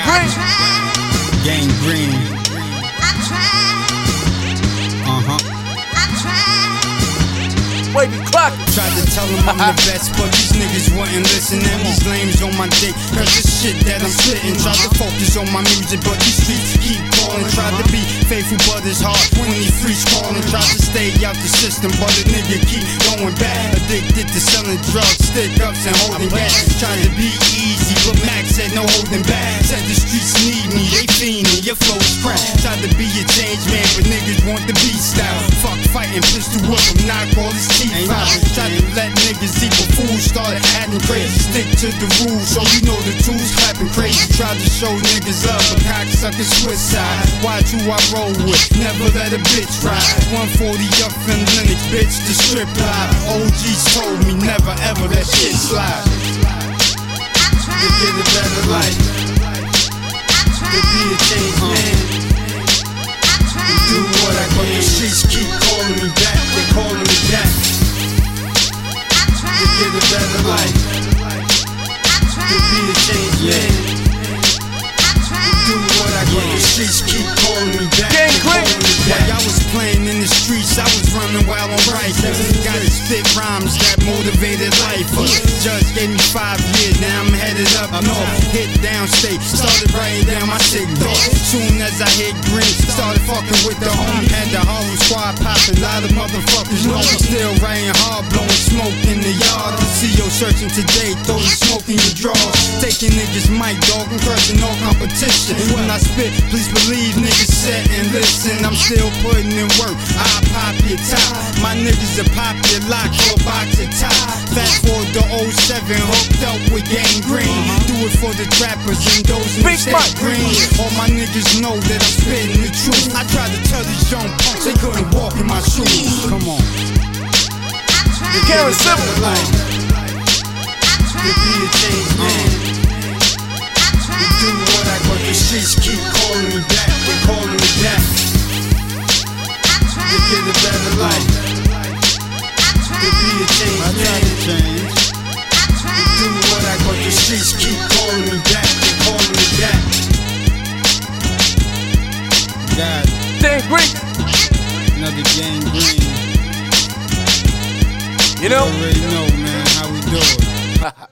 Green. Gang Green. Wavy Clock. Tried to tell them I'm the best, but these niggas wouldn't listen. And these lames on my dick, cause the shit that I'm spitting. Tried to focus on my music, but these streets keep calling. Tried to be faithful, but it's hard when these freaks calling. Tried to stay out the system, but the nigga keep going back. Addicted to selling drugs, stick ups and holding gas. Tried to be easy, but Max said no holding back. Said the streets need me, they fiending, your flow is crap. Tried to be a change man, but niggas want the beat style. Fuck fighting, pistol whip them, knock all his teeth out. Tried to let niggas eat, but fools started acting crazy. Stick to the rules, so you know the tools clapping crazy. Tried to show niggas love, but cocksuckers switch side. Watch who I roll with, never let a bitch ride. 140 up in Linux, bitch, the strip live. OGs told me never ever let shit slide. To get a better life, to be a change man. To do what I go, the streets keep calling me back, they calling me back. To get a better life, to be a change man. To do what I go, the streets keep calling me back, they calling me back. While I was playing in the streets, I was running while on rifles. Got to spit rhymes that motivated life. Judge gave me 5 years, now I'm headed up north. Hit downstate, started writing down my sick thoughts. Soon as I hit green, started fucking with the homie. Had the Harlem squad popping, a lot of motherfuckers know me. Still writing hard, blowing smoke in the yard. The CEO searching today, throwing smoke in your drawers. Taking niggas mic, dog, and crushing all competition. When I spit, please believe niggas sit and listen. I'm still putting in work, I pop your top. My niggas will pop your lock or box your top. Fast forward to 07, hooked up with Gang Green. Do it for the trappers and those who stay green. All my niggas know that I'm spitting the truth. I tried to tell these young punks they couldn't walk in my shoes. Come on. Karen Civil. To be a change man. To do what I go, the streets keep calling me back, they calling me back. To get a better life, to be a change man. To do what I go, the streets keep calling me back, they calling me back. God, Gang Green. another Gang Green. You know? You already know, man, how we do it.